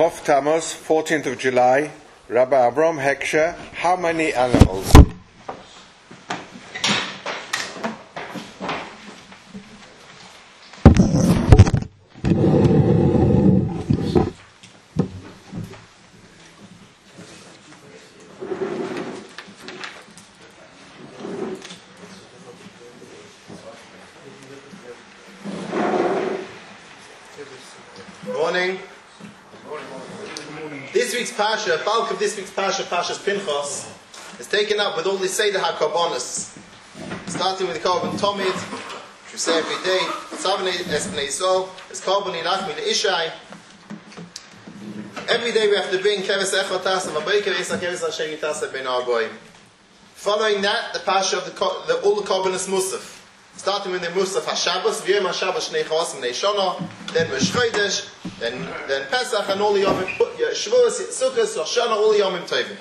Tov Tammuz, 14th of July, Rabbi Avram Heksher, how many animals? Morning. This week's Pasha, bulk of this week's Pasha, Pasha's Pinchas, is taken up with all the Seder HaKarbonos. Starting with the Korban Tomid, which we say every day, Tzavnei Espnei Yisrael, as Korban Inachmi Le'ishai. Every day we have to bring Keves Echot Tasav, Abayker Isa Keves Hashem Yitasav Ben Argoim. Following that, the Pasha of all the Korbanos Musaf. Starting with the Musaf HaShabbos, V'yom HaShabbos Shnei Chawasim Nei Shana, then Rosh Chodesh, then Pesach, and all the Yomim, Shavuos, Sukkot, Rosh Hashanah, all the Yomim Tovim.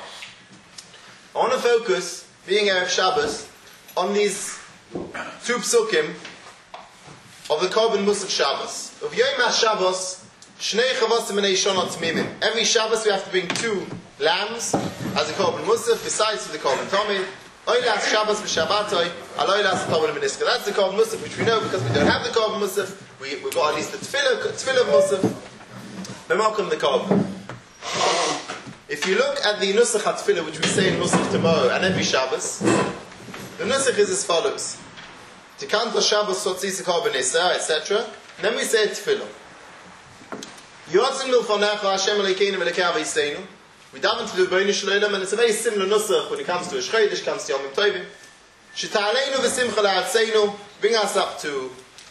I want to focus, being Erev Shabbos, on these two psukim of the Korban Musaf Shabbos. V'yom HaShabbos, Shnei Chawasim Nei Shana Tmimim. Every Shabbos we have to bring two lambs as a Korban Musaf, besides the Korban Tomid. Oylas Shabbos v'Shabbatoi, Aloylas Korban Miniska. That's the Korban Musaf, which we know because we don't have the Korban Musaf. We've got at least the Tefillah Musaf. Memalkum the Korban. If you look at the Nusach HaTefillah, which we say in Musaf tomorrow and every Shabbos, the Nusach is as follows: Tikanta Shabbos Sotzis Korban Esah, etc. Then we say Tefillah. Yotzin Milfonecha Hashem Elokeinu Melekei Aveiseinu. We daven to the Rebbeinu Shalom, and it's a very similar nusach when it comes to Rosh Chodesh, comes to Yomim Tovim. Sh'ta'aleinu v'simcha la'artzeinu, bring us up to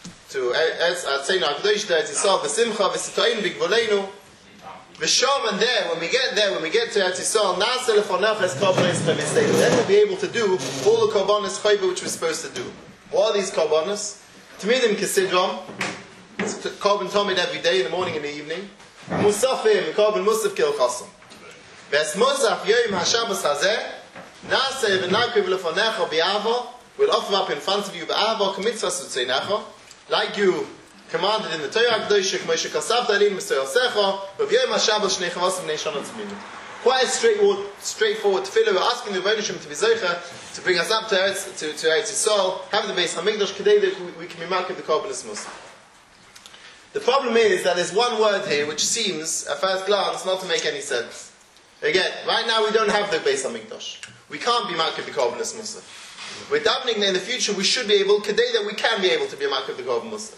Artzeinu HaKadosh, to Eretz Yisrael, v'simcha v'sitoinu v'gvoleinu. V'shom, and there, when we get to Eretz Yisrael, na'aseh lefonecha es korbanos chaviseinu. Then we'll be able to do all the korbanos chayva which we're supposed to do. What are these korbanos? Tamidim kesidron, it's korban tomid every day, in the morning and the evening. Musafim, korban musaf kil chasam. Ves Musaf Yom HaShabbos Hazeh, Naseh v'nakriv lefonecha b'Ava, we'll offer up in front of you b'Ava k'mitzvah sutzeinecha, like you commanded in the Torah Kedosha, k'mo shekasavta elim b'Torah Secha, v'yom HaShabbos shnei chavasim b'nei shana tzmimim. Quite a straightforward tefillah. We're asking the Rebbeinu Shem to be zeicha to bring us up to Eretz Yisrael, have the Beis Hamikdash, kedei that we can be marked the Korbanos Musaf. The problem is that there's one word here which seems, at first glance, not to make any sense. Again, right now we don't have the Beis HaMikdash. We can't be Makif the Korbanos Musaf. We're davening that in the future we should be able, today that we can be able to be a Makif the Korban Musaf.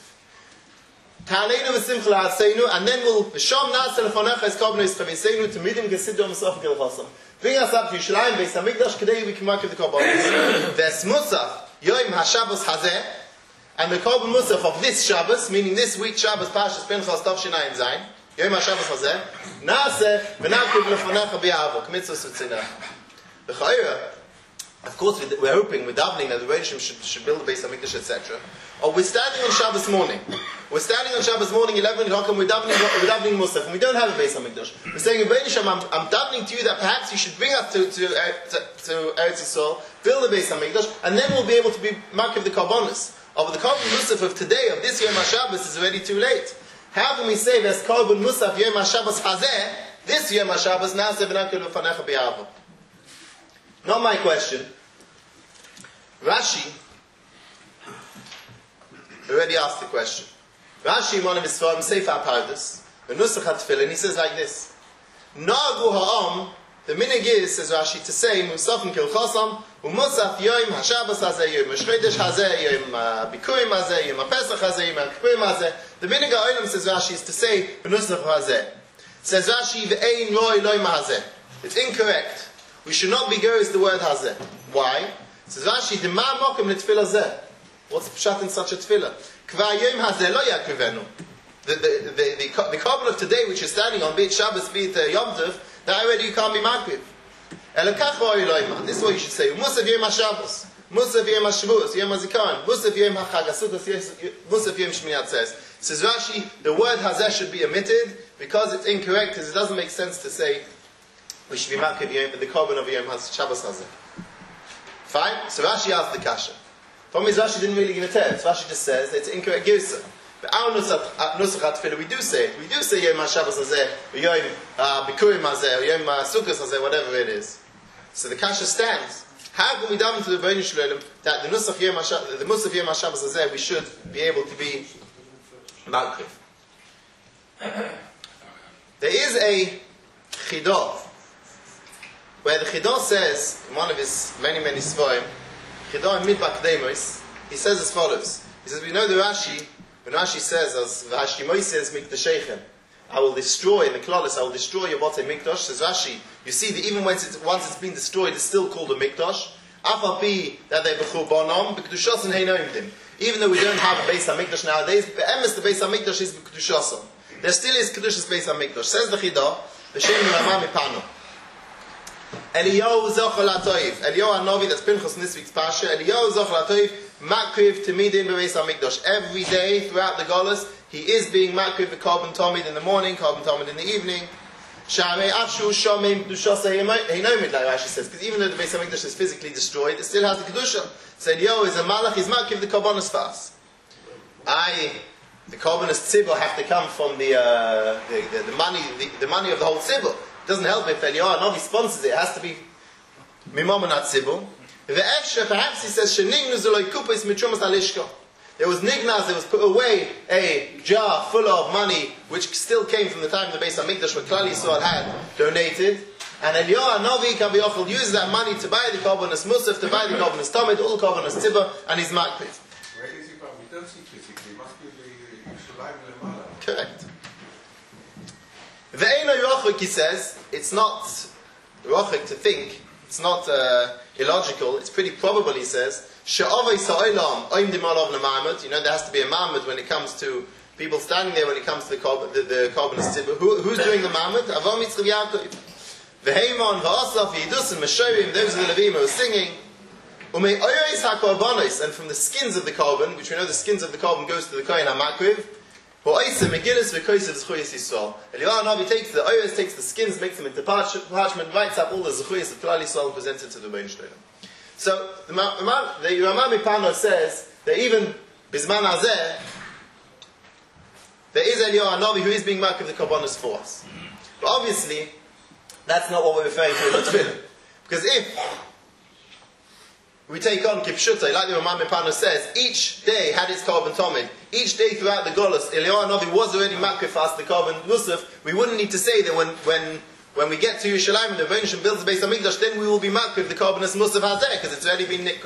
Ta'aleinu v'simcha la'artzeinu, and then we'll, v'shom na'aseh lefonecha es korbanos chaviseinu, t'midim gesidron v'sof kil chasam. Bring us up to Yerushalayim, Beis HaMikdash, today we can Makif the Korbanos. Ves Musaf, Yom HaShabbos Hazeh, and the Korban Musaf of this Shabbos, meaning this week Shabbos, Parshas Pinchas, Tov Shinayim Zayin, Yom HaShabbos Hazeh, Na'aseh v'nakriv lefonecha b'Ava, k'mitzvah sutzeinecha. B'chayra, of course, we're hoping, we're davening that the Rebbeinu should build a Beis HaMikdash, etc. Or we're standing on Shabbos morning. We're standing on Shabbos morning, 11 o'clock, and we're davening Musaf, and we don't have a Beis HaMikdash. We're saying, Rebbeinu Shem, I'm davening to you that perhaps you should bring us to Eretz Yisrael, build a Beis HaMikdash, and then we'll be able to be Makif the Korbanos. Of the Korban Musaf of today, of this Yom HaShabbos, is already too late. How can we say there's Korban Musaf Yom HaShabbos Hazeh, this Yom HaShabbos, Na'aseh v'nakriv lefonecha b'Ava? Not my question. Rashi already asked the question. Rashi, in one of his Sfarim, Sefer HaPardos, the Nusach HaTefillah, and he says like this: Na'agu ha'am, the minig is, says Rashi, to say Musafim kil chasam, u'musaf Yom HaShabbos Hazeh, Yom HaShodesh Hazeh, Yom HaBikurim Hazeh, Yom HaPesach Hazeh, Yom HaKippurim Hazeh. The minig ha'olam, says Rashi, is to say Nusach Hazeh. Says Rashi, v'ein roi loy ma'azeh. It's incorrect. We should not be goes the word hazeh. Why? Says Rashi, the ma mokum letefillah zeh. What's the pshat in such a tefillah? Kvar yom hazeh lo yakrivenu. The korban of today, which is standing on, be it Shabbos, be it Yom Tov, that already you can't be makriv. Elokach roi loy ma. This is what you should say. Musaf yom HaShabbos, Musaf yom HaShavuos, Yom HaZikaron, Musaf yom HaChag HaSukkos, Musaf yom Shmini Atzeres. Says Rashi, the word hazeh should be omitted because it's incorrect, because it doesn't make sense to say we should be makriv the korban of Yom HaShabbos Hazeh. Fine? So Rashi asked the kasha. Problem is Rashi didn't really give a teretz. Rashi just says it's incorrect girsa. But our Nusach HaTfilah, we do say it. We do say Yom HaShabbos Hazeh, or Yom Bikurim Hazeh, or Yom Sukkos Hazeh, whatever it is. So the kasha stands. How can we daven to the Rebbeinu Shalom that the Musaf Yom HaShabbos Hazeh, we should be able to be Makriv? There is a Chidah, where the Chidah says, in one of his many Sforim, Chidah in Midbar Kdemos, he says as follows. He says, we know the Rashi, when Rashi says, as V'hashti Moises Mikdashechem, I will destroy, in the Klalis, I will destroy your Botei Mikdash. Says Rashi, you see that even once it's been destroyed, it's still called a Mikdash. Afapi that they b'chur bonam, b'kedushason heinoimdim. Even though we don't have a Beis HaMikdash nowadays, but emes the Beis HaMikdash is b'kedushason. There still is Kedushas Beis HaMikdash. Says the Chidah, B'shem Ramah Mipano. Eliyahu Zochel HaToiv. Eliyahu HaNovi, that's Pinchas in this week's Pasha. Eliyahu Zochel HaToiv, Makriv Tamidim B'Beis HaMikdash. Every day throughout the Golos, he is being Makriv the Korban Tomid in the morning, Korban Tomid in the evening. Shamei Afshu Shomim Kedushas Heinomid, like Rashi says, because even though the Beis HaMikdash is physically destroyed, it still has the Kedusha. So Eliyahu is a Malach, he's Makriv the Korbanos fast. The Korbanos Tzibur have to come from the money of the whole Tzibur. It doesn't help if Eliyahu HaNovi sponsors it. It has to be Mimomonat Tzibur. The extra, perhaps he says, Shenignu Zuloi Kupis Mitrumas Alishka. There was nignaz, there was put away a jar full of money, which still came from the time of the Beis HaMikdash, where Klal Yisrael had donated. And Eliyahu HaNovi can be offered, use that money to buy the Korbanos Musaf, to buy the Korbanos Tomid, all the Korbanos Tzibur, and he's Makriv. Where is he from? We don't see physically. It must be the Yerushalayim Lemala. Correct. Ve'eno Rochik, he says, it's not Rochik to think, it's not illogical, it's pretty probable, he says, She'ovei sa'olam oim dimalav l'ma'amud. You know, there has to be a ma'amud when it comes to people standing there when it comes to the Korbanos Tzibur. Who's doing the ma'amud? Avam Yitzchav Yaakov. V'heimon v'asaf v'yidus and Meshorim, those are the Levim who are singing. Umei oyos ha'korbanos, and from the skins of the Korban, which we know the skins of the Korban goes to the Kohen HaMakriv, Ha'oisem megilus v'koisev zchuyas Yisrael. Eliyahu HaNovi takes the oyos, takes the skins, makes them into parchment, writes up all the zchuyas of Klal Yisrael and presents it to the Rebbeinu Shalom. So the Ramah Mipano says that even Bizman Hazeh, there is Eliyahu HaNovi who is being marked with the Korbanos for us. But obviously, that's not what we're referring to in the Tefillah. Because if we take on Kipshuta, like the Ramah Mipano says, each day had its Korban Tomid. Each day throughout the Golos, Eliyahu HaNovi was already marked for us the Korban Musaf. We wouldn't need to say that when we get to Yerushalayim and the Rebbeinu builds the Beis HaMikdash, then we will be marked with the Korbanos Musaf Hazeh, because it's already been Nikra.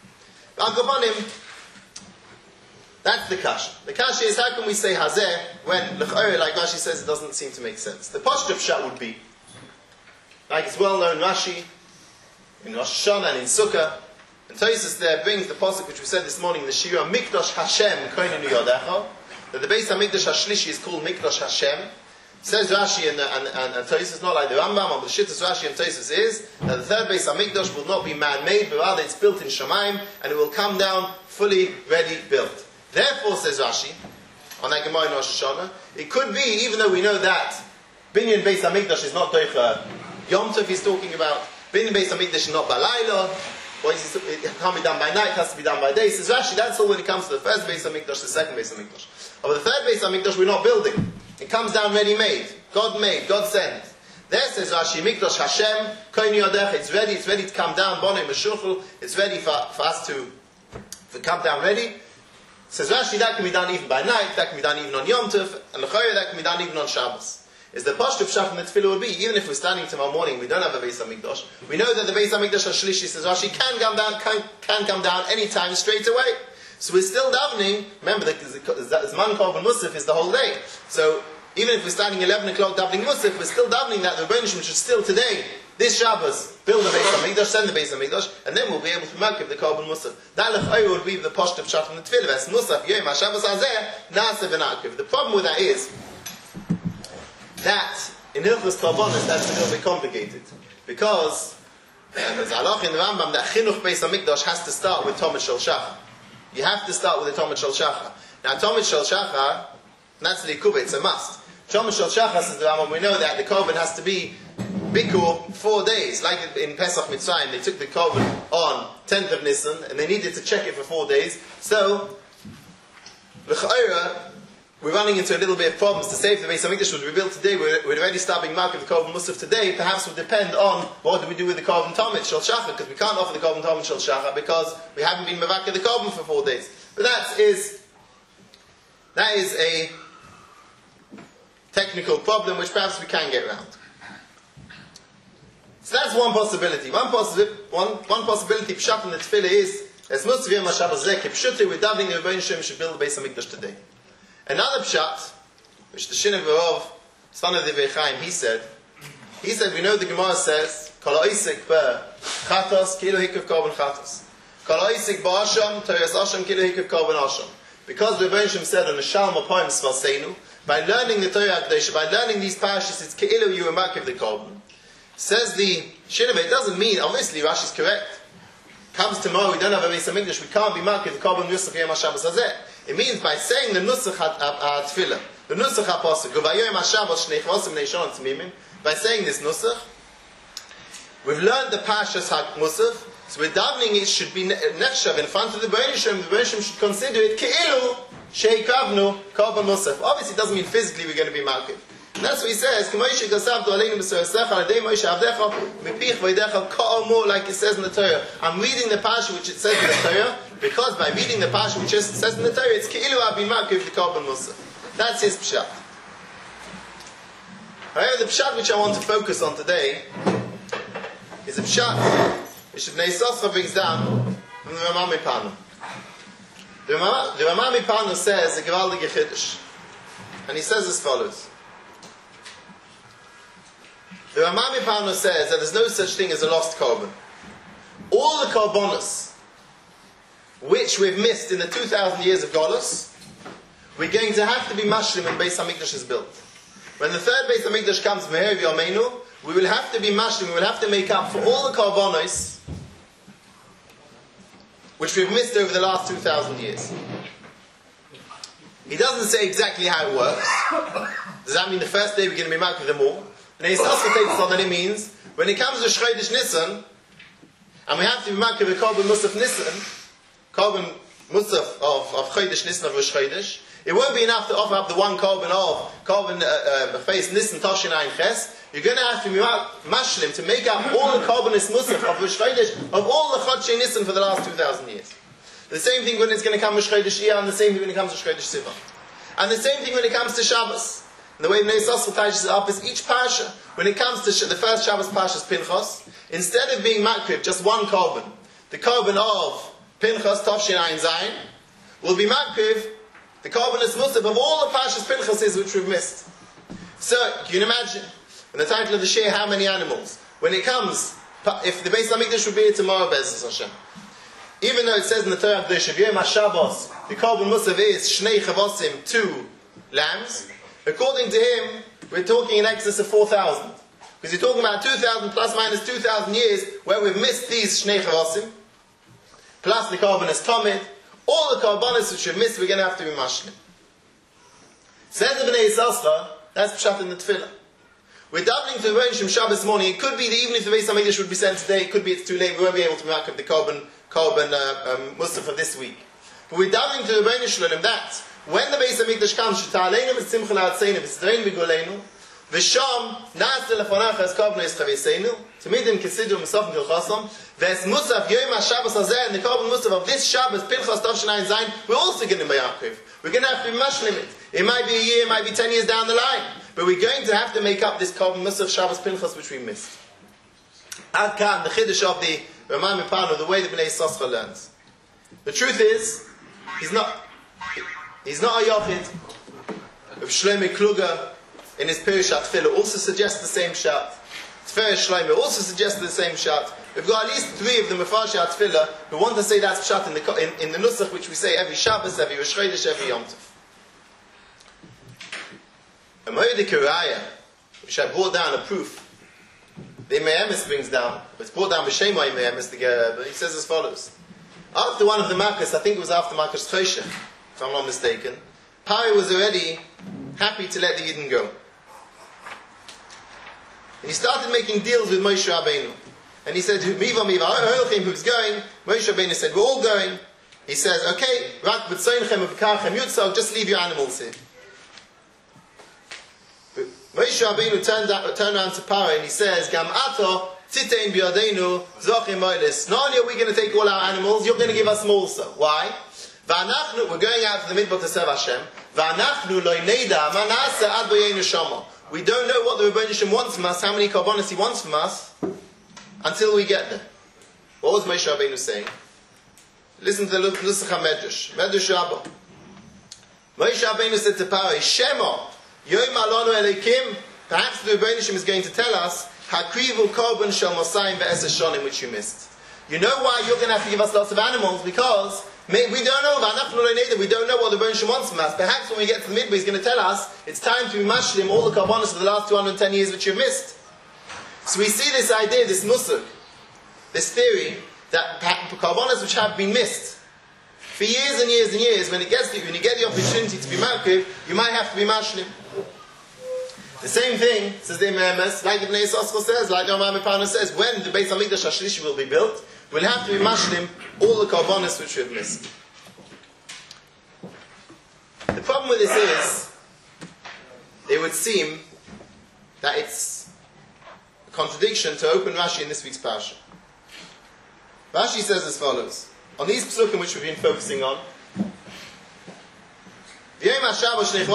That's the Kasha. The Kasha is, how can we say Hazeh when, like Rashi says, it doesn't seem to make sense. The Pashtup Pshat would be, like it's well known Rashi, in Rosh Hashanah and in Sukkah, and Tosfos there brings the pasuk which we said this morning in the Shira, Mikdash Hashem Koinenu Yodecha, that the Beis HaMikdash HaShlishi is called Mikdash Hashem. Says Rashi and Tosfos, not like the Rambam, but the Shittas Rashi and Tosfos is that the third Beis HaMikdash will not be man-made, but rather it's built in Shamayim, and it will come down fully ready built. Therefore, says Rashi, on that Gemara in Rosh Hashanah, it could be, even though we know that Binyan Beis HaMikdash is not Doicha Yom Tov he's talking about, Binyan Beis HaMikdash is not Balayla, it can't be done by night, it has to be done by day. Says Rashi, that's all when it comes to the first Beis HaMikdash, the second Beis HaMikdash. But the third Beis HaMikdash we're not building. It comes down ready-made. God made, God sent. There says Rashi, Mikdash Hashem, Koini Yodech, it's ready to come down, Bonei Meshuchel, it's ready for us to come down ready. Says Rashi, that can be done even by night, that can be done even on Yom Tov, and L'chayah, that can be done even on Shabbos. Is the Pashtup Pshat from the Tefillah would be, even if we're standing tomorrow morning, we don't have a Beis HaMikdash, we know that the Beis HaMikdash HaShlishi, says Rashi, can come down any time straight away. So we're still davening. Remember, the Zman Korban Musaf is the whole day. So even if we're standing 11 o'clock davening Musaf, we're still davening that the Rebbeinu should still today, this Shabbos, build the Beis HaMikdash, send the Beis HaMikdash, and then we'll be able to make the Korban Musaf. That L'chayah would be the Pashtup Pshat from the Tefillah. That's Musaf Yom HaShabbos Hazeh Na'aseh V'Na'akriv. The problem with that is that in Hilchos Korbanos that's a little bit complicated, because there's halach in the Rambam that Chinuch Beis HaMikdash has to start with Tomid Shel Shachar. You have to start with the Tomid Shel Shachar. Now, Tomid Shel Shachar, that's Likubah, it's a must. Tomid Shel Shachar, says the Rambam, we know that the Korban has to be Bikur 4 days. Like in Pesach Mitzrayim, they took the Korban on 10th of Nisan, and they needed to check it for 4 days. So, L'chayra, we're running into a little bit of problems. To say if the Beis HaMikdash was rebuilt today, we're already stopping Makriv the Korban Musaf today, perhaps would depend on what do we do with the Korban Tamid Shel Shachar, because we can't offer the Korban Tamid Shel Shachar because we haven't been Mevakeh the Korban for 4 days. But that is a technical problem which perhaps we can get around. So that's one possibility. One possibility, Pshat in the Tefillah is, as Musaf Yom HaShabbos Zeh, Pshuti, we're davening the Rebbeinu Shem should build the Beis HaMikdash today. Another Pshat, which the Shin of Verov, son of the Vechaim, he said, we know the Gemara says, Kol ha'isek b'chatos, kilo hikav korban chatos. Kol ha'isek b'asham, teres asham, kilo hikav korban asham. Because the Rebbeinu Shem said on the Shalom HaPoim Svaseinu, by learning the Torah HaKadosh, by learning these parashas, it's ke'ilu you and Makriv the korban. Says the Shinaveh, it doesn't mean, obviously Rashi is correct. Comes tomorrow, we don't have a Beis HaMikdash, we can't be Makriv the korban Yusuf Yom HaShabbos Hazeh. It means by saying the Nusach HaTfilah, the Nusach HaPosuk, Guvayom HaShabbos Shnei Chavosim Neishon Tzmimim, by saying this Nusach, we've learned the Parshas HaMusaf, so we're davening it should be nechshav in front of the Rebbeinu Shem. The Rebbeinu Shem should consider it ke'ilu sheikavnu korban musaf. Obviously, it doesn't mean physically we're going to be makriv. And that's what he says. Like it says in the Torah. I'm reading the parsha which it says in the Torah because by reading the parsha which it says in the Torah, it's ke'ilu I've been makriv the korban musaf. That's his pshat. However, the pshat which I want to focus on today is a pshat which Bnei Sosra brings down from the Ramah Mipano. The Ramah Mipano says a gewaldige chiddush, and he says as follows. The Ramah Mipano says that there's no such thing as a lost korban. All the korbanos which we've missed in the 2,000 years of Golus, we're going to have to be mashlim when Beis HaMikdash is built. When the third Beis HaMikdash comes, Meher V'Yomeinu, we will have to be mashlim, we will have to make up for all the korbanos which we've missed over the last 2,000 years. He doesn't say exactly how it works. Does that mean the first day we're going to be marked with them all? And he starts to take this on, that it means when it comes to Shchodesh Nisan, and we have to be marked with Korban Musaf Nisan, Korban Musaf of Chodesh Nisan of Rosh Chodesh, it won't be enough to offer up the one Korban of Korban face Nisan Toshin Ayin Ches. You're going to have to be mashlim to make up all the Korbanis Musaf of Rosh Chodesh, of all the Chodshei Nisan for the last 2,000 years. The same thing when it's going to come to Rosh Chodesh Iyar, and the same thing when it comes to Rosh Chodesh Sivan. And the same thing when it comes to Shabbos. And the way Bnei Sosra ties it up is each Parsha, when it comes to the first Shabbos Parsha's Pinchas, instead of being Makrib, just one Korban, the Korban of Pinchas, Toshin Ayin Zayin, will be Makrib, the Korbanis Musaf of all the Parsha's Pinchases which we've missed. So, can you imagine? In the title of the Shir, how many animals? When it comes, if the Beis HaMikdash would be here tomorrow, Be'ezus Hashem. Even though it says in the Torah, the Shaviyim HaShabbos, the Korban Musaf is Shnei Chavosim, 2 lambs. According to him, we're talking in excess of 4,000. Because you're talking about 2,000 plus minus 2,000 years where we've missed these Shnei Chavosim, plus the Korban is Tomid. All the Korbanos which we've missed, we're going to have to be Mashlim. Says the Bnei Sosra, that's Pshat in the Tefillah. We're davening to the Rebbeinu Shem Shabbos morning. It could be that even if the Beis HaMikdash would be sent today, it could be it's too late. We won't be able to mark up the Korban Musaf for this week. But we're davening to the Rebbeinu Shalom that when the Beis HaMikdash comes, Sheta'aleinu v'tzimcha la'atzeinu v'tzrein v'goleinu v'sham na'aseh lefonacha es korban eschaveseinu tamidim kesidu m'sof m'tilchasom v'es Musaf Yom HaShabbos hazeh and the Korban Musaf of this Shabbos Pinchas Toshin Ayin Zayin, we're also going to be Yaakov. We're going to have to be mashlim it. It might be a year, it might be 10 years down the line. But we're going to have to make up this Korban Musaf Shabbos Pinchas which we missed. Ad kan, the Chiddush of the Ramah Mipano, the way the Bnei Sosra learns. The truth is, he's not a Yochid. Of Shlomo Kluger in his Perushat Tefillah also suggests the same shot. Tefillah Shlomo also suggests the same shot. We've got at least 3 of the Mefarshat Tefillah who want to say that's shot in the Nusach which we say every Shabbos, every Rosh Chodesh, every Yom Tov. A Moedik Raya, which I brought down a proof, the Imeemis brings down, it's brought down B'Shema Imeemis, but he says as follows. After one of the Makkos, I think it was after Makkos Choshen, if I'm not mistaken, Pari was already happy to let the Yidden go. And he started making deals with Moshe Rabbeinu. And he said, Miva, who's going? Moshe Rabbeinu said, we're all going. He says, okay, just leave your animals here. Moshe Rabbeinu turned around to Paro and he says, Gam ato titein biyadenu zochim moelis. Not only are we going to take all our animals, you're going to give us more also. Why? V'anachnu, we're going out to the midbar to serve Hashem. V'anachnu lo neida ma na'aseh ad b'yenu shama. We don't know what the Rebbeinu Shem wants from us, how many korbanos he wants from us, until we get there. What was Moshe Rabbeinu saying? Listen to the Nusach HaMedrash. Medrash Rabbah. Moshe Rabbeinu said to Paro, Shema, Yom Alonu Elokim, perhaps the Rebbeinu Shem is going to tell us, Hakrivu korban shel Mosayim ve'eser shonim, which you missed. You know why you're going to have to give us lots of animals? Because we don't know, we don't know what the Rebbeinu Shem wants from us. Perhaps when we get to the midbar, he's going to tell us, it's time to be mashlim all the korbanos of the last 210 years which you've missed. So we see this idea, this musuk, this theory, that korbanos which have been missed for years and years and years, when you get the opportunity to be makriv, you might have to be mashlim. The same thing, says the Imamas, like the Bnei Yisrael says, like the Rambam Pano says, when the Beis HaMikdash HaShlishi will be built, we'll have to be mashlim all the korbanos which we've missed. The problem with this is, it would seem that it's a contradiction to open Rashi in this week's parasha. Rashi says as follows, on these psukim which we've been focusing on, says Rashi,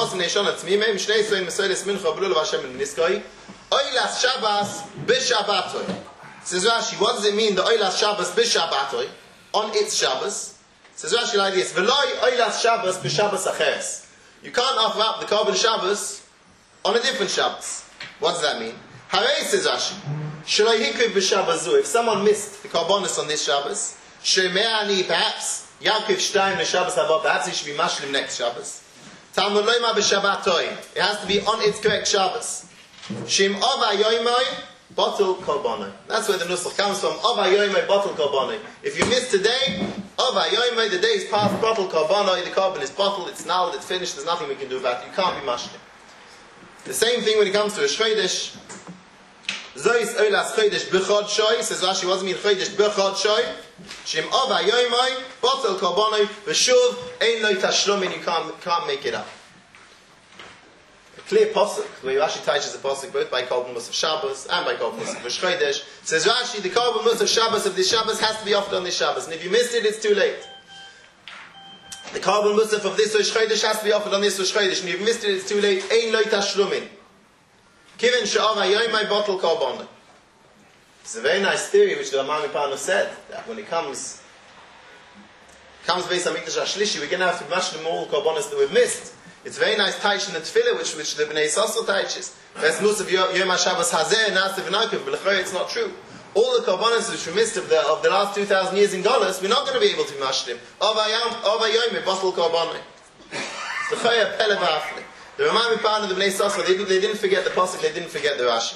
what does it mean, the Oilas Shabbos b'Shabbatoi, on its Shabbos? Says Rashi like this, V'loi Oilas Shabbos b'Shabbos acheres. You can't offer up the korban Shabbos on a different Shabbos. What does that mean? Harei, says Rashi, Shaloi hikriv b'Shabbazu, if someone missed the korbanos on this Shabbos, Sheme'ani, perhaps, Yaakov Shtayim the Shabbos haba, perhaps he should be mashlim next Shabbos. Talmud loima b'Shabbatoi, it has to be on its correct Shabbos. Shim ova yoimoi, bottle korbanoi. That's where the nusach comes from. Ova yoimoi, bottle korbanoi. If you miss today, ova yoimoi, the day is past, bottle korbanoi, the korban is bottled, it's nulled, it's finished, there's nothing we can do about it. You can't be mashlim. The same thing when it comes to a shveidish. Zois olas chodesh b'chod shoy, says Rashi, what does it mean chodesh b'chod shoy? Shim ova yoimoi, bottle korbanoi, v'shuv, ein lo tashlumin, you can't make it up. A clear posuk, where Rashi teaches the posuk both by korban musaf Shabbos and by korban musaf v'shchodesh, says Rashi, the korban musaf Shabbos of this Shabbos has to be offered on this Shabbos, and if you missed it, it's too late. The korban musaf of this v'shchodesh has to be offered on this v'shchodesh, and if you missed it, it's too late. Ein lo tashlumin. Kiven she'ava yoimai bottle korbanoi. It's a very nice theory which the Rambam Pano said, that when it comes Beis HaMikdash HaShlishi, we're going to have to mashlim all the korbanos that we've missed. It's a very nice taish in the tefillah which the Bnei Yisrael taiches. Ves Musaf Yom HaShabbos Hazeh Na'aseh V'Nakev, but it's not true. All the korbanos which we missed of the last 2,000 years in Golus, we're not going to be able to mashlim. Ova Yom bottle korbanoi. It's the Chaya Pele V'Afli. The Rambam Pano, the Bnei Yisrael, they didn't forget the pasuk, they didn't forget the Rashi.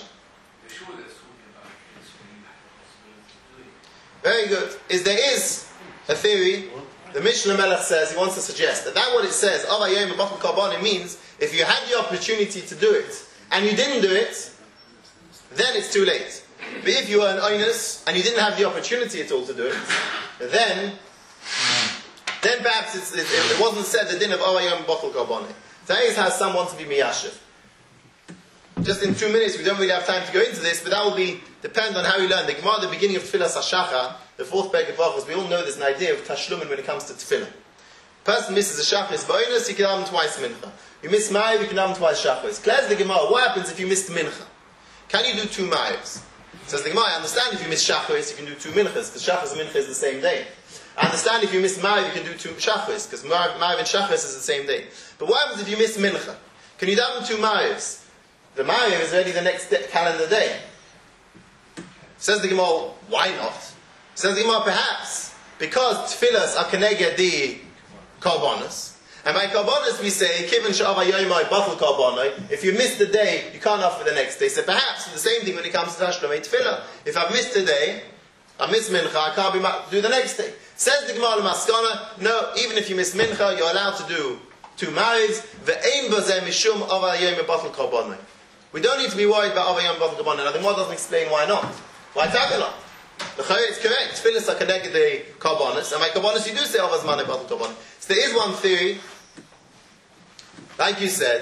Very good. There is a theory, the Mishnah Melech says, he wants to suggest that what it says, Ava Yom B'Bottle Korban, means if you had the opportunity to do it, and you didn't do it, then it's too late. But if you were an oinus, and you didn't have the opportunity at all to do it, then perhaps it wasn't said the din of Ava Yom B'Bottle Korban. That is how someone to be miyashiv. Just in 2 minutes, we don't really have time to go into this, but that will depend on how you learn. The Gemara at the beginning of Tefillah Hashachar, the fourth peg of Brachos, we all know there's an idea of tashlumin when it comes to Tefillah. Person misses a Shachris ba'onos, you can have him twice mincha. You miss Ma'av, you can have him twice Shachris. Clears the Gemara, what happens if you missed mincha? Can you do 2 Ma'avs? Says the Gemara, I understand if you miss Shachris, you can do 2 minchas, because Shachris and mincha is the same day. I understand if you miss Ma'av, you can do 2 Shachris, because Ma'av and Shachris is the same day. But what happens if you miss mincha? Can you have him 2 Ma'avs? The Ma'ariv is already the next calendar day. Says the Gemara, why not? Says the Gemara, perhaps because tefillas are keneged the korbanos, and by korbanos we say kiven she'ava yoimai bottle korbanoi. If you miss the day, you can't offer the next day. So perhaps the same thing when it comes to tashlumei tefillah. If I've missed the day, I miss mincha, I can't do the next day. Says the Gemara Maskana, no, even if you miss mincha, you're allowed to do 2 marriages. Ve'ein b'zeh mishum ava yoimai bottle korbanoi. We don't need to be worried about Avayam Bottle Korban. Now the Gemara doesn't explain why not. Why Tagalot? The Chayy is correct. Tefillas are connected to the Korbanos, and by Korbanos you do say Avaz Mane Bottle Korban. So there is one theory, like you said,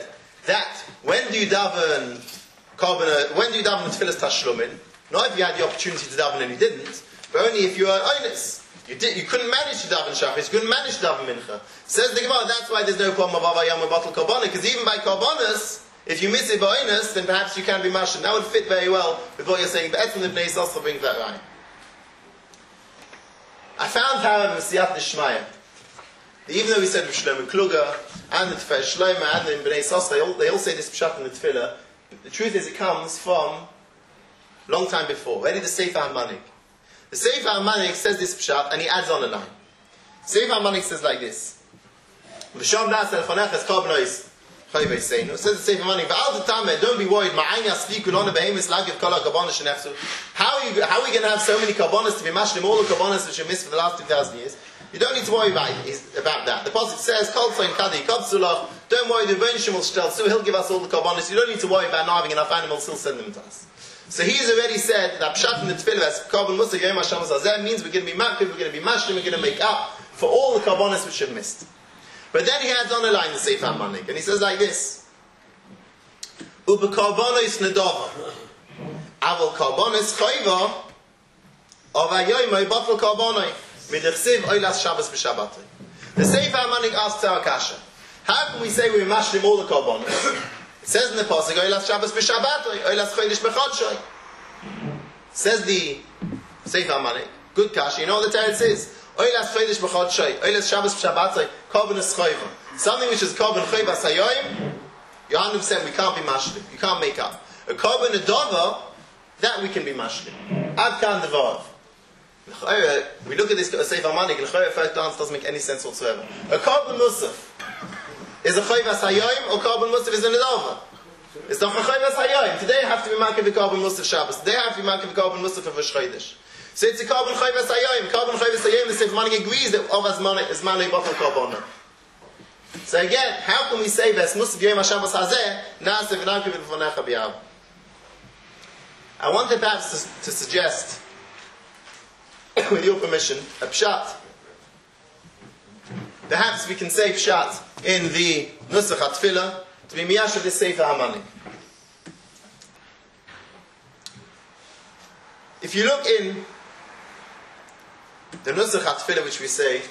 that when do you daven the tefillas tashlumin? Not if you had the opportunity to daven and you didn't, but only if you were honest. You couldn't manage to daven shachris, you couldn't manage to daven mincha. Says the Gemara, that's why there's no problem of avayam or batal korbanos, because even by korbanos, if you miss it by honest, then perhaps you can be mashal. That would fit very well with what you're saying. But Etzem the Bnei Yisrael brings that right. I found, however, Siyat Nishmaya, even though we said with Shlomo Kluger and the Tefer Shlomo and the Bnei Yisrael, they all say this pshat in the Tefillah. The truth is, it comes from a long time before. Already the Sefer HaManik. The Sefer HaManik says this pshat, and he adds on a line. Sefer HaManik says like this: V'sham das el choneches korbanos chayvei seinu. Says the Sefer HaManik, V'al t'tameh, don't be worried. Ma'ayin yasliku lona behemis lagiv kol ha-korbanos shenefsu. How are we going to have so many korbanos to be mashlim all the korbanos which are missed for the last 2,000 years? You don't need to worry about that. The Pasuk says, Kol tzoin kadi kodsulach. Don't worry, the Rebbeinu Shem will shtel, so he'll give us all the korbanos. You don't need to worry about not having enough animals, he'll send them to us. So he's already said that pshat in the tefillah as korban musa yom hashamas hazeh means we're going to be makriv, we're going to be mashlim, we're going to make up for all the korbanos which have missed. But then he adds on a line, the Sefer HaManik, and he says like this: Ube korbanos nedova, avol korbanos chayva, avayoyim oibafel korbanoi, midachsiv oilas Shabbos b'Shabbatoi. The Sefer HaManik asks our kasha, how can we say we're mashlim all the korbanos? It says in the pasuk, oilas Shabbos b'Shabbatoi, oilas chodesh b'chodshoi. Says the Sefer HaManik, good kasha, you know what the Torah says? Oilas chodesh b'chodshoi, oilas Shabbos b'Shabbatoi, korban eschayva. Something which is korban chayva sayoyim, you're 100% we can't be mashlim. You can't make up. A korban adova, that we can be mashlim. Ad kan devav. We look at this Sefer HaManik, and at first glance doesn't make any sense whatsoever. A korban musaf is a chayvas hayoyim, or korban musaf is an adova. It's not a chayvas hayoyim. Today I have to be makiv the korban musaf Shabbos. Today I have to be makiv the korban musaf of Rosh Chodesh. So it's a korban chayvas hayoyim. Korban chayvas hayoyim, the Sefer HaManik agrees that of as manei batal korbanah. So again, how can we say Ves Musaf Yom HaShabbos Hazeh Na'aseh V'Narkiv V'Fonecha B'Yav? I wanted perhaps to suggest, with your permission, a pshat. Perhaps we can say pshat in the Nusach HaTfilah to be miyash of the Sefer HaManik. If you look in the Nusach HaTfilah which we say,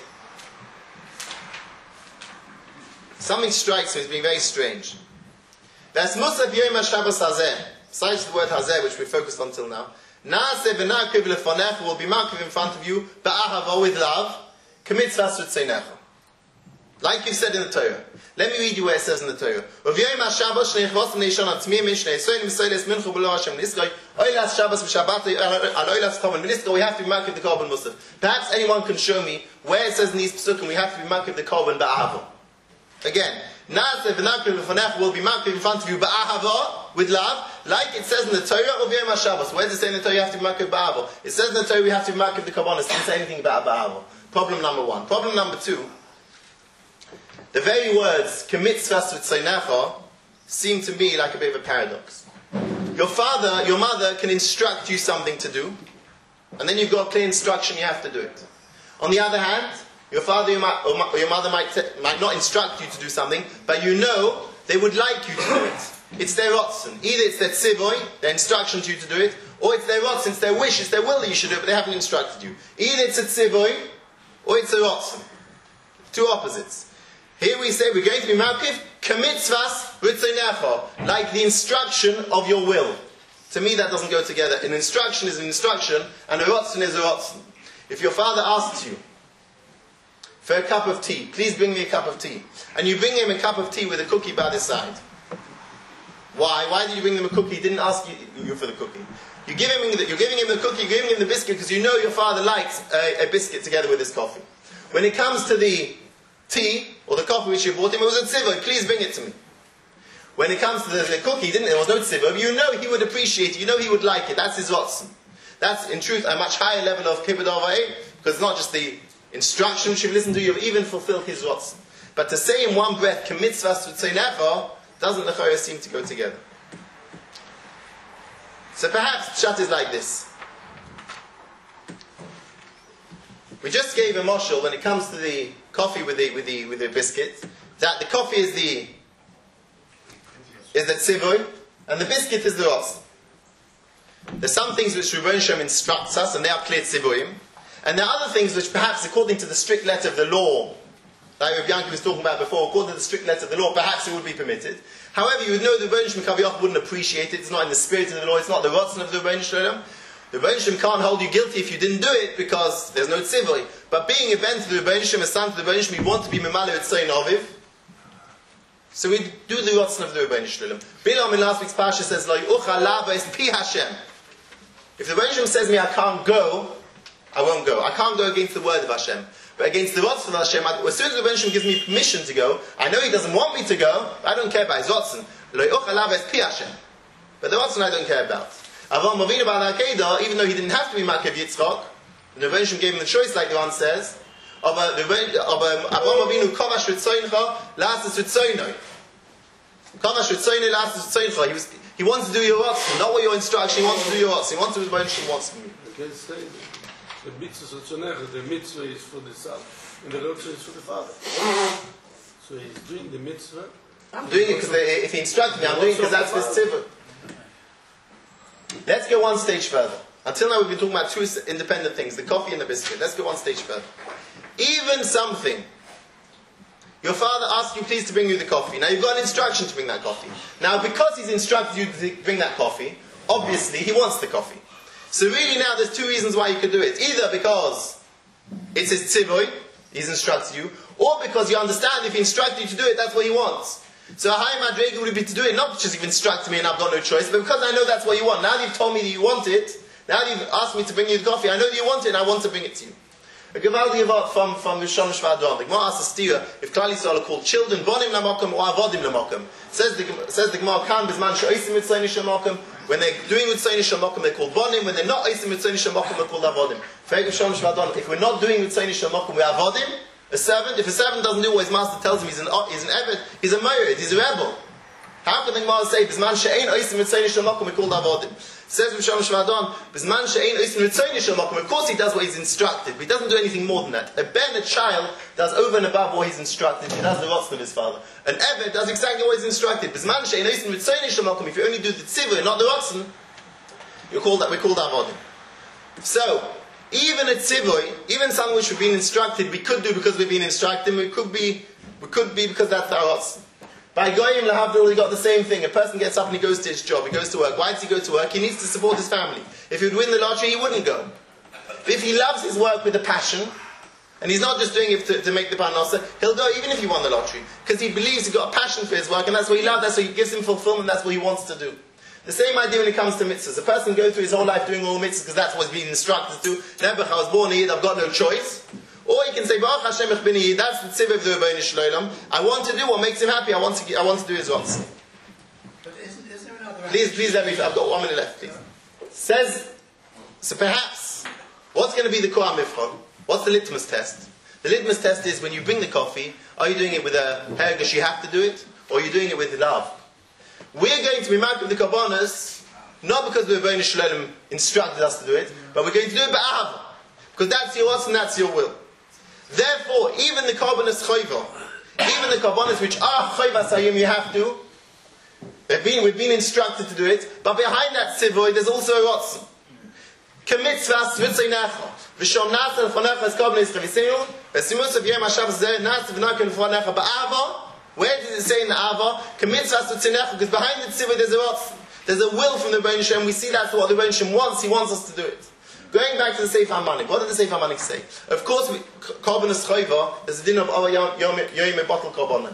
something strikes me as being very strange. That's Musaf Yom HaShabbos Hazeh, besides the word Hazeh which we focused on till now. Na'aseh v'na'kiv lefonecha, will be markiv in front of you, ba'ahava, with love, k'mitzvah tzeinecha. Like you said in the Torah. Let me read you where it says in the Torah. V'yom HaShabbos shnei chvos v'nei shon atzmiyim shnei soyin v'soyles minchu b'lo Hashem nisgoy oilas Shabbos v'Shabbatoi al oilas korban v'nisgoy, we have to be markiv the korban musaf. Perhaps anyone can show me where it says in these psukim we have to be markiv the korban ba'ahava. Again, Na'aseh v'na'kiv lefonecha, will be markiv in front of you ba'ahava, with love, like it says in the Torah of Yom HaShabbos. Where does it say in the Torah you have to be markiv ba'ahava? It says in the Torah we have to be markiv the korbanos. It doesn't say anything about ba'ahava. Problem number one. Problem number two, the very words k'mitzvah tzeinecha seem to me like a bit of a paradox. Your father, your mother can instruct you something to do, and then you've got a clear instruction, you have to do it. On the other hand, your father or your mother might not instruct you to do something, but you know they would like you to do it. It's their rotzen. Either it's their tzivoy, their instruction to you to do it, or it's their rotzen, it's their wish, it's their will that you should do it, but they haven't instructed you. Either it's a tzivoy, or it's a rotzen. Two opposites. Here we say we're going to be malkiv, k'mitzvas v'tzeinecha, like the instruction of your will. To me that doesn't go together. An instruction is an instruction, and a rotzen is a rotzen. If your father asks you for a cup of tea, please bring me a cup of tea, and you bring him a cup of tea with a cookie by the side. Why? Why did you bring him a cookie? He didn't ask you for the cookie. You're giving him the cookie, you're giving him the biscuit because you know your father likes a biscuit together with his coffee. When it comes to the tea or the coffee which you brought him, it was a tzivoy, please bring it to me. When it comes to the cookie, there was no tzivoy, but you know he would appreciate it, you know he would like it. That's his rotzen. That's in truth a much higher level of kibbud avayim, because it's not just the instruction which you've listened to, you've even fulfilled his rotzen. But to say in one breath, k'mitzvah tzeinecha, doesn't the Chayah seem to go together. So perhaps pshat is like this. We just gave a moshel when it comes to the coffee with the biscuit, that the coffee is the is the tzivui, and the biscuit is the Ratzon. There's some things which Rebbeinu Shem instructs us, and they are clear tzivuim. And there are other things which perhaps, according to the strict letter of the law, like Rabbi Yanki was talking about before, according to the strict letter of the law, perhaps it would be permitted. However, you would know the Rebbeinu Shem Kaviyach wouldn't appreciate it. It's not in the spirit of the law. It's not the Ratzon of the Rebbeinu Shem. The Rebbeinu Shem can't hold you guilty if you didn't do it because there's no tzivui. But being a ben to the Rebbeinu Shem, a son to the Rebbeinu Shem, we want to be Memale Etzayin Aviv. So we do the Ratzon of the Rebbeinu Shem. Bilam in last week's parsha says, Lo yuchal lava is pi Hashem. If the Rebbeinu Shem says to me, I can't go, I won't go. I can't go against the word of Hashem. But against the Ratzon of Hashem, as soon as the Rebbeinu Shem gives me permission to go, I know he doesn't want me to go, I don't care about his Ratzon. Lo yuchal lava is pi Hashem. But the Ratzon I don't care about. Avraham Avinu Ba'al HaKedah, even though he didn't have to be Makev Yitzchak, the Rebbeinu Shem gave him the choice, like the one says, of Avraham Avinu Kovash Ritzoincha, La'asis Ritzoinoi. Kovash Ritzoinoi, La'asis Ritzoincha. He wants to do your Ratzon, not what your instruction, he wants to do your Ratzon. He wants to do what the Rebbeinu Shem wants from you. You can say the mitzvah Ritzonecha, the mitzvah is for the son, and the Ratzon is for the father. So he's doing the mitzvah. I'm doing it because if he instructed me, I'm doing it because that's his tzivah. Let's go one stage further. Until now we've been talking about two independent things, the coffee and the biscuit. Let's go one stage further. Even something. Your father asked you please to bring you the coffee. Now you've got an instruction to bring that coffee. Now because he's instructed you to bring that coffee, obviously he wants the coffee. So really now there's two reasons why you could do it. Either because it's his tzivui, he's instructed you, or because you understand if he instructed you to do it, that's what he wants. So a high madrega would be to do it not because you've instructed me and I've got no choice, but because I know that's what you want. Now that you've told me that you want it, now that you've asked me to bring you the coffee, I know that you want it and I want to bring it to you. A Gevaldi Avat from Rishon Shvadon. The Gemara asks a steer if Klal Yisrael are called children, bonim lamokum or avodim lamokum. Says the Gemara, kan bizman she'osim mitzayni shemakom. When they're doing mitzayni shemakom, they're called bonim. When they're not osim mitzayni shemakom, they're called avodim. Rishon Shvadon. If we're not doing mitzayni shemakom, we're avodim. A servant, if a servant doesn't do what his master tells him, he's an eved, he's a morid, he's a rebel. How can the Gemara say, Bizman she'ein oisim mitzayni shemakom, we're called avodim? Says Rishon Shvadon, Bizman she'ein oisim mitzayni shemakom, of course he does what he's instructed, but he doesn't do anything more than that. A child, does over and above what he's instructed, he does the Ratzon of his father. An eved does exactly what he's instructed. Bizman she'ein oisim mitzayni shemakom, if you only do the tzivur and not the Ratzon, we're called avodim. So, even a tzivui, even something which we've been instructed, we could do because we've been instructed, we could be because that's our Ratzon. By Goyim Lahavdil, we got the same thing. A person gets up and he goes to his job, he goes to work. Why does he go to work? He needs to support his family. If he would win the lottery, he wouldn't go. But if he loves his work with a passion, and he's not just doing it to make the parnasa, he'll go even if he won the lottery. Because he believes he's got a passion for his work, and that's what he loves, that's what he gives him fulfillment, that's what he wants to do. The same idea when it comes to mitzvahs. A person goes through his whole life doing all mitzvahs because that's what he's been instructed to do. Nebuch, I was born a Yid, I've got no choice. Or he can say, Baruch Hashem ich bin a Yid, that's the tzivah of the Rebbeinu Shalom. I want to do what makes him happy, I want to do his Ratzon. But is there another... Please let me, I've got 1 minute left, please. Says, so perhaps, what's going to be the Koah Mivchon? What's the litmus test? The litmus test is when you bring the coffee, are you doing it with a hergesh, you have to do it, or are you doing it with love? We're going to be mad with the Kabbanas, not because the Rebbeinu Shalom instructed us to do it, but we're going to do it by Ahava. Because that's your Ratzon and that's your will. Therefore, even the Kabbanas Chayva, even the Kabbanas which are Chayva Sayim, you have to, we've been instructed to do it, but behind that tzivui, there's also a Ratzon. Kemitzvah Svitzay Necha, V'shom Nasa L'fonecha Es Kabbanas Chavisinu, V'simus of Yom HaShabbos Zeh Nasa V'nakim L'fonecha Ba'ava. Where does it say in the Ava? Because behind the tzivah there's a Ratzon. There's a will from the Rebbeinu Shem. We see that's what the Rebbeinu Shem wants. He wants us to do it. Going back to the Sefer HaManik. What did the Sefer HaManik say? Of course, Korbanos Chayva, there's a din of Yoyim Bottle Korbanah.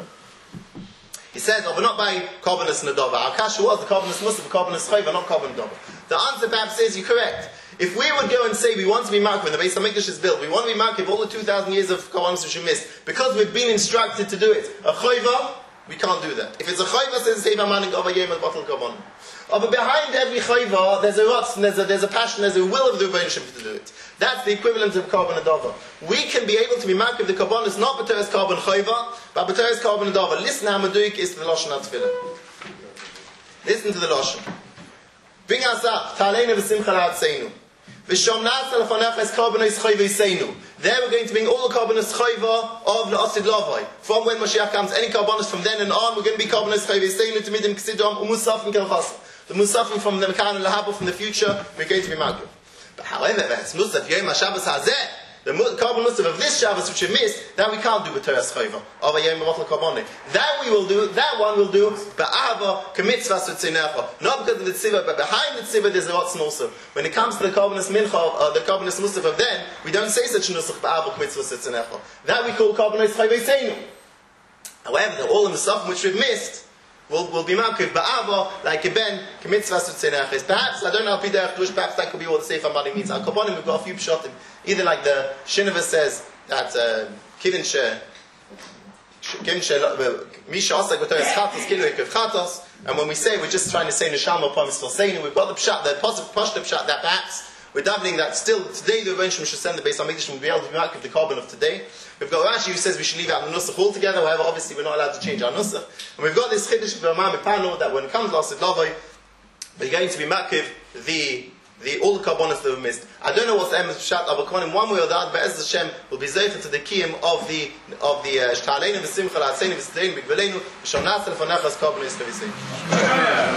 He says, but not by Korbanos Nadava. Our kasha was the Korbanos Musaf, Korbanos Chayva, not Korban Nadava. The answer perhaps is, you're correct. If we would go and say we want to be Makriv, when the Beis HaMikdash is built, we want to be Makriv all the 2,000 years of Korbanos which we missed, because we've been instructed to do it. A Chayva, we can't do that. If it's a Chayva, says the Sefer HaManik of a Yom Bottle Korbanah. But behind every Chayva, there's a Ratzon, there's a passion, there's a will of the Rebbeinu Shem to do it. That's the equivalent of Korban Adava. We can be able to be Makriv the Korbanos, not B'teres Korban Chayva, but B'teres Korban Adava. Listen how Meduik is to the Lashon HaTfilah. Listen to the Lashon. Bring us up. Ta'aleinu v'simcha la'atzeinu. V'sham nasa lefanecha es karbonos chayva yiseinu. There we're going to bring all the karbonos chayva of the Osid Lavai. From when Mashiach comes, any karbonos from then and on, we're going to be karbonos chayva yiseinu to midim k'sidom umusafim kelchasa. The musafim from the Mekan and Lahaba from the future, we're going to be magriv. But however, it's musaf yom HaShabbos hazeh, the carbon musaf of this Shabbos which we missed, that we can't do with Torah's chayva. Over yom b'mochel karbonei. That we will do, that one will do, ba'ava k'mitzvah tzitzinecha. Not because of the tzivah, but behind the tzivah there's a rotzen also. When it comes to the carbonus mincha, the carbonus musaf of then, we don't say such a nusach, ba'ava k'mitzvah tzitzinecha. That we call carbonus chayva yiseinu. However, all the musafim which we've missed, will be makiv ba'ava like a ben k'mitzvah tzitzineches. Perhaps I don't know perhaps that could be what the Sefer Mali means. Al Kabbanim we've got a few pshatim. Either like the Shinava says that kivin misha asak v'toyes chatos kivin chatos, and when we say we're just trying to say neshama upon still saying we've got the pshat, the positive pshat that perhaps we're davening that still today the Rebbeinu should send the Beis Hamikdash and we'll be able to be makiv the carbon of today. We've got Rashi who says we should leave out the nusach altogether. However, obviously we're not allowed to change our nusach. And we've got this chiddush b'Ramam Epano that when it comes to Osid Lavai, we're going to be makiv all the carbonas that we missed. I don't know what's the emes pshat abakonim one way or the other, but Ezra Hashem will be zeifer to the kiyum of the sh'taleinu v'simcha la'aseinu v'sedeinu b'gveleinu v'shom nasa lefanachas carbonis leviseinu.